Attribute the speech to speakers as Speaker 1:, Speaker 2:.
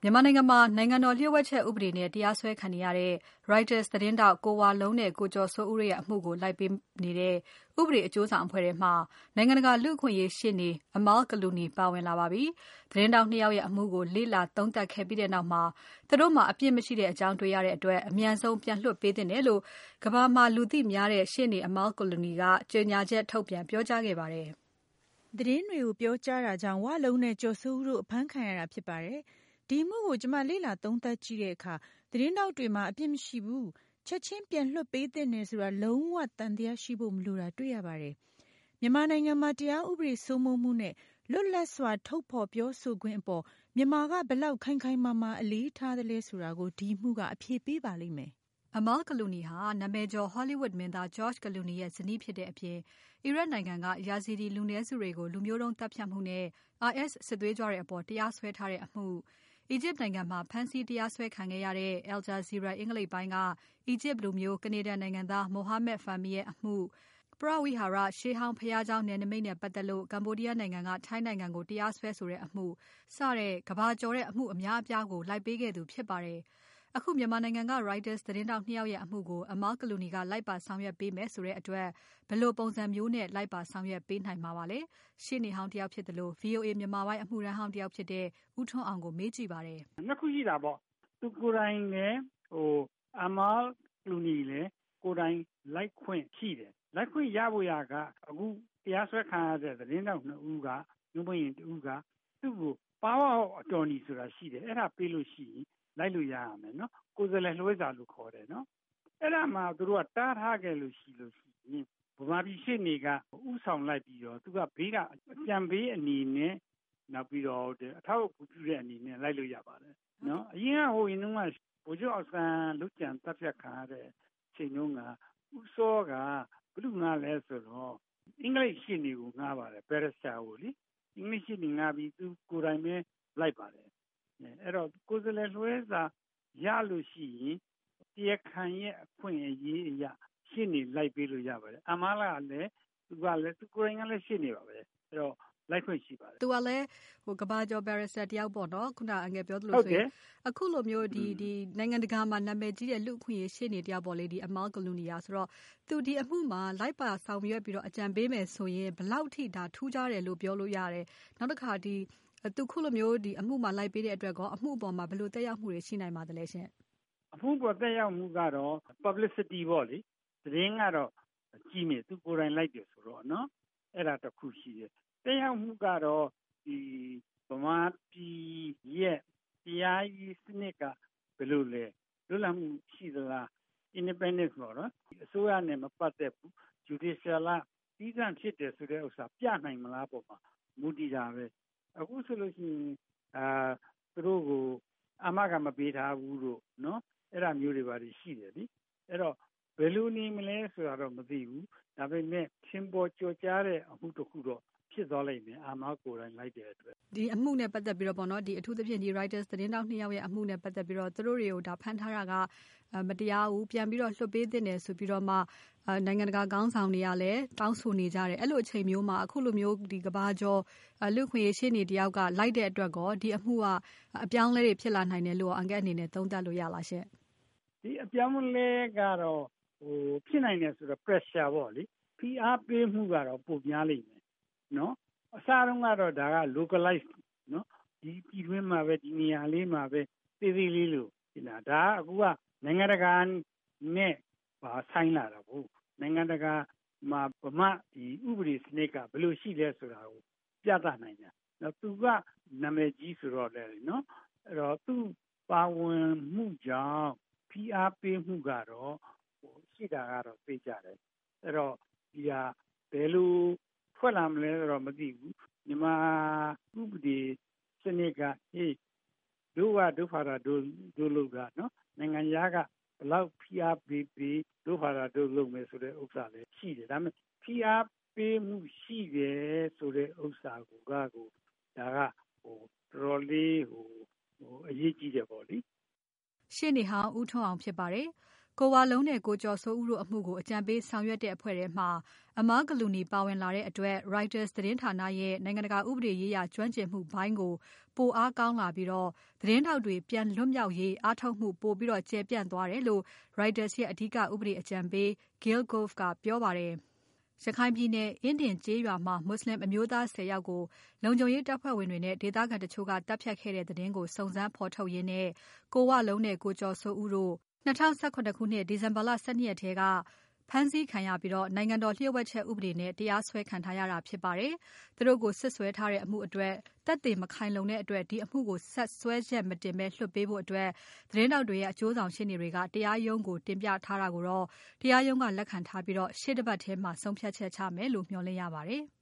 Speaker 1: မြန်မာနိုင်ငံမှာနိုင်ငံတော်လျှို့ဝှက်ချက်ဥပဒေနဲ့တရားစွဲခံနေရတဲ့ Reuters သတင်းထောက်ကိုဝလုံးနဲ့ကိုကျော်စိုးဦးတို့ရဲ့အမှုကိုလိုက်ပေးနေတဲ့ ဥပဒေအကျိုးဆောင်အဖွဲ့ထဲမှာနိုင်ငံတကာလူ့အခွင့်အရေးရှေ့နေ Amal Clooney ပါဝင်လာပါပြီ။ သတင်းထောက် 2 ယောက်ရဲ့အမှုကိုလေ့လာသုံးသပ်ခဲ့ပြီးနောက်မှာသူတို့မှာအပြစ်မရှိကြောင်းတွေ့ရတဲ့အတွက်အမြန်ဆုံးပြန်လွှတ်ပေးသင့်တယ်လို့ကမ္ဘာမှာလူသိများတဲ့ရှေ့နေ Amal Clooney ကကြေညာချက်ထုတ်ပြန်ပြောကြားခဲ့ပါတယ်
Speaker 2: ။သတင်းတွေကိုပြောကြားတာကြောင့်ဝလုံးနဲ့ကျော်စိုးဦးတို့အဖမ်းခံရတာဖြစ်ပါတယ်။ဒီအမှုကိုကျမလေ့လာသုံးသပ်ကြည့်တဲ့အခါသတင်းထောက်တွေမှာအပြစ်မရှိဘူးချက်ချင်းပြန်လွှတ်ပေးသင့်တယ်ဆိုတာလုံးဝသံသယရှိဖို့မလိုတာတွေ့ရပါတယ်။မြန်မာနိုင်ငံမှာတရားဥပဒေစိုးမိုးမှုနဲ့လွတ်လပ်စွာထုတ်ဖော်ပြောဆိုခွင့်အပေါ်မြန်မာကဘယ်လောက်ခိုင်ခိုင်မာမာအလေးထားသလဲဆိုတာကိုဒီမှုကအဖြေပေးပါလိမ့်မယ်
Speaker 1: ။ Amal Clooney ဟာနာမည်ကျော် Hollywood မင်းသား George Clooney ရဲ့ဇနီးဖြစ်တဲ့အပြင်အီရတ်နိုင်ငံက Yazidi လူနည်းစုတွေကိုလူမျိုးတုန်းသတ်ဖြတ်မှုနဲ့ IS စစ်သွေးကြွတွေအပေါ်တရားစွဲထားတဲ့အမှုအီဂျစ်နိုင်ငံမှာဖမ်းဆီးတရားစွဲခံခဲ့ရတဲ့ Al Jazeera အင်္ဂလိပ်ပိုင်းကအီဂျစ်လူမျိုးကနေဒါနိုင်ငံသား Mohammed Fahmy ရဲ့အမှုပရဝိဟာရရှေးဟောင်းဘုရားကျောင်းနယ်နိမိတ်နဲ့ပတ်သက်လို့ကမ္ဘောဒီးယားနိုင်ငံကထိုင်းနိုင်ငံကိုတရားစွဲဆိုတဲ့အမှုစတဲ့ကမ္ဘာကျော်တဲ့အမှုအများအပြားကိုလိုက်ပေးခဲ့သူဖြစ်ပါတယ်။ အခုမြန်မာနိုင်ငံက Reuters သတင်းထောက် 2 ယောက်ရဲ့အမှုကို Amal Clooney ကလိုက်ပါဆောင်ရွက်ပေးမယ်ဆိုတဲ့အတွက်ဘယ်လိုပုံစံမျိုးနဲ့လိုက်ပါဆောင်ရွက်ပေးနိုင်မှာပါလဲ။ရှေ့နေဟောင်းတယောက်ဖြစ်သလို VOA မြန်မာပိုင်းအမှုထမ်းဟောင်းတယောက်ဖြစ်တဲ့ဦးထွန်းအောင်ကိုမေးကြည့်ပါတယ်
Speaker 3: ။နှစ်ခုရှိတာပေါ့။သူကိုယ်တိုင်လည်းAmal Clooney လည်းကိုယ်တိုင်လိုက်ခွင့်ရှိတယ်။လိုက်ခွင့်ရဖို့ရကအခုတရားစွဲခံရတဲ့သတင်းထောက်2ဦးကညမရင်2ဦးကသူ့ကို Power of Attorney ဆိုတာရှိတယ်။အဲ့ဒါပေးလို့ရှိရင်လိုက်လို့ရရမယ်နော်။ကိုယ်စားလှယ်လွှဲစာလို့ခေါ်တယ်နော်။အဲ့ဒါမှသူတို့ကတားထားခဲ့လို့ရှိရင်ဗမာပြည်ရှေ့နေကဥဆောင်လိုက်ပြီးတော့သူကဘေးကအကြံပေးအနေနဲ့နောက်ပြီးတော့အထောက်အကူပြုတဲ့အနေနဲ့လိုက်လို့ရပါတယ်နော်။အရင်ကဟိုရင်တုန်းကဗိုလ်ချုပ်အောင်ဆန်းလုကြံတပ်ဖြတ်ခံရတဲ့ချိန်တုန်းကဦးစောကဘယ်သူငှားလဲဆိုတော့အင်္ဂလိပ်ရှေ့နေကိုငှားပါတယ် Barrister ကိုလေအင်္ဂလိပ်ရှေ့နေငှားပြီးသူကိုယ်တိုင်ပဲလိုက်ပါတယ်အဲ့တော့ကိုယ်စားလှယ်လွှဲစာရလို့ရှိရင်တရားခံရဲ့အခွင့်အရေးအရရှေ့နေလိုက်ပေးလို့ရပါတယ်အမားလာလည်းသူကလည်းသူကိုယ်တိုင်ကလည်းရှေ့နေပါပဲအဲ့တော့လိုက်ခွင့်ရှိပါတယ်
Speaker 1: သူကလည်းကမ္ဘာကျော် barrister တယောက်ပေါ့နော်ခုနအငယ်ပြောသလိုဆိုရင်အခုလိုမျိုးဒီနိုင်ငံတကာမှာနာမည်ကြီးတဲ့လူ့အခွင့်အရေးရှေ့နေတယောက်ပေါ့လေဒီ Amal Clooney ဆိုတော့သူဒီအမှုမှာလိုက်ပါဆောင်ရွက်ပြီးတော့အကြံပေးမယ်ဆိုရင်ဘယ်လောက်ထိဒါထူးခြားတယ်လို့ပြောလို့ရတယ်နောက်တစ်ခါသူခုလိုမျိုးဒီအမှုမှာလိုက်ပေးတဲ့အတွက်ကောအမှုအပေါ်မှာဘယ်လိုသက်ရောက်မှုတွေရှိနိုင်ပါသလဲရှင်
Speaker 3: အမှုပေါ်သက်ရောက်မှုကတော့ publicity ပေါ့လေသတင်းကတော့ကြီးနေသူကိုယ်တိုင်လိုက်တယ်ဆိုတော့နော်အဲ့ဒါတစ်ခုရှိတယ်သက်ရောက်မှုကတော့ဒီဗမာပြည်ရဲ့တရားရေးစနစ်ကဘယ်လိုလဲလွတ်လပ်မှုရှိသလား independence ပေါ့နော်အစိုးရနဲ့မပတ်သက်ဘူး judicial တီးသန့်ဖြစ်တယ်ဆိုတဲ့ဥစ္စာပြနိုင်မလားပေါ့မှာမူတည်တာပဲအခုဆိုလို့ရှိရင်သူတို့ကိုအာမခံမပေးထားဘူးလို့နော်အဲ့ဒါမျိုးတွေပါရှိတယ်လေအဲ့တော့ဘယ်လိုနေမလဲဆိုတာတော့မသိဘူးဒါပေမဲ့ရှင်းပေါ်ကြော်ကြားတဲ့အမှုတစ်ခုတော့ဖြစ်သွားလိမ့်မယ်အာမကိုယ်တိုင်လိုက်တဲ့အတွက်
Speaker 1: ဒီအမှုနဲ့ပတ်သက်ပြီးတော့ပေါ့နော်ဒီအထူးသဖြင့်ဒီ Reuters သတင်းတောက်2ယောက်ရဲ့အမှုနဲ့ပတ်သက်ပြီးတော့သူတို့တွေကိုဒါဖမ်းထားတာကမတရားဘူးပြန်ပြီးတော့လွှတ်ပေးသင့်တယ်ဆိုပြီးတော့မှနိုင်ငံတကာခေါင်းဆောင်တွေကလည်းတောင်းဆိုနေကြတယ်အဲ့လိုအချိန်မျိုးမှာအခုလိုမျိုးဒီကဘာကျော်လူ့ခွင့်ရေးရှေ့နေတယောက်ကလိုက်တဲ့အတွက်ကောဒီအမှုကအပြောင်းလဲတွေဖြစ်လာနိုင်တယ်လို့အန်ကဲအနေနဲ့သုံးသပ်လို့ရလားရှင့်
Speaker 3: ဒီအပြောင်းလဲကတော့ဖြစ်နိုင်တယ်ဆိုတော့ pressure ပေါ့လေဖိအားပေးမှုကတော့ပိုများလိမ့်မယ်နော်အစားတုန်းကတော့ဒါက localize နော်ဒီပြည်တွင်းမှာပဲဒီနေရာလေးမှာပဲသေးသေးလေးလို့ဒီလားဒါကအခုကနိုင်ငံတကာနဲ့ဆိုင်လာတာဘူးနိုင်ငံတကာမှာဗမာဒီဥပဒေစနစ်ကဘယ်လိုရှိလဲဆိုတာကိုပြသနိုင်တယ်နော်သူကနာမည်ကြီးဆိုတော့လေနော်အဲ့တော့သူပါဝင်မှုကြောင့်ဖိအားပေးမှုကတော့ရှိတာကတော့သိကြတယ်အဲ့တော့ဒီဟာဘယ်လိုထွက်လာမလဲတော့မသိဘူးမြန်မာဥပဒေစနစ်ကတို့ကဒုဖာတာတို့လုပ်တာနော်နိုင်ငံသားကဘယ်လောက်ဖိအားပေးဒုဖာတာတို့လုပ်မယ်ဆိုတဲ့ဥစ္စာလည်းရှိတယ်ဒါပေမဲ့ဖိအားပေးမှုရှိတယ်ဆိုတဲ့ဥစ္စာကိုဒါကတော်လေးအရေးကြီးတယ်ပေါ့လေ
Speaker 1: ရှေ့နေဟောင်းဦးထွန်းအောင်ဖြစ်ပါတယ်ကိုဝလုံးနဲ့ကိုကျော်စိုးဦးတို့အမှုကိုအကြံပေးဆောင်ရွက်တဲ့အဖွဲ့ထဲမှာ Amal Clooney ပါဝင်လာတဲ့အတွက် Reuters သတင်းဌာနရဲ့နိုင်ငံတကာဥပဒေရေးရာကျွမ်းကျင်မှုပိုင်းကိုပိုအားကောင်းလာပြီးသတင်းထောက်တွေပြန်လွတ်မြောက်ရေးအားထုတ်မှုပိုပြီးကျယ်ပြန့်သွားတယ်လို့ Reuters ရဲ့အဓိကဥပဒေအကြံပေး Gail Gove ကပြောပါတယ်။ ရခိုင်ပြည်နယ်အင်းဒင်ကျေးရွာမှာမွတ်ဆလင်အမျိုးသား 10 ယောက်ကိုလုံခြုံရေးတပ်ဖွဲ့ဝင်တွေနဲ့ဒေသခံတချို့ကတပ်ဖြတ်ခဲ့တဲ့သတင်းကိုစုံစမ်းဖော်ထုတ်ရင်းနဲ့ကိုဝလုံးနဲ့ကိုကျော်စိုးဦးတို့2017ခုနှစ်ဒီဇင်ဘာလ 12 ရက်ထဲကဖမ်းဆီးခံရပြီးနိုင်ငံတော်လျှို့ဝှက်ချက်ဥပဒေနဲ့တရားစွဲခံထားရတာဖြစ်ပါတယ်။သူတို့ကိုစွပ်စွဲထားတဲ့အမှုအတွက်သက်သေမခိုင်လုံတဲ့အတွက်ဒီအမှုကိုဆက်စွဲချက်မတင်ဘဲလွှတ်ပေးဖို့သတင်းထောက်တွေရဲ့အကျိုးဆောင်ရှေ့နေတွေကတရားရုံးကိုတင်ပြထားတာကိုတရားရုံးကလက်ခံထားပြီးရှေ့တပတ်ထဲမှာဆုံးဖြတ်ချက်ချမယ်လို့မျှော်လင့်ရပါတယ်။